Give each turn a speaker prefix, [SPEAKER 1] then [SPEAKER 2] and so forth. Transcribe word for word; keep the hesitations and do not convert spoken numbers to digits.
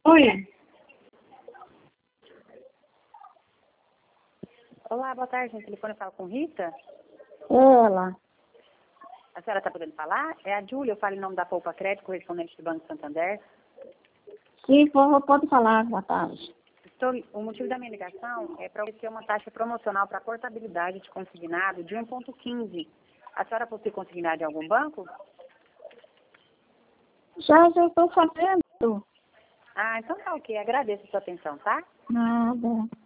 [SPEAKER 1] Oi.
[SPEAKER 2] Olá, boa tarde. No telefone eu falo com Rita.
[SPEAKER 1] Ela.
[SPEAKER 2] A senhora está podendo falar? É a Júlia, eu falo em nome da Poupa Crédito, correspondente do Banco Santander.
[SPEAKER 1] Sim, por favor, pode falar. Boa tarde.
[SPEAKER 2] Estou, o motivo da minha ligação é para oferecer uma taxa promocional para portabilidade de consignado de um vírgula quinze. A senhora possui consignado em algum banco?
[SPEAKER 1] Já, já estou fazendo.
[SPEAKER 2] Ah, então tá ok. Agradeço a sua atenção, tá?
[SPEAKER 1] Nada.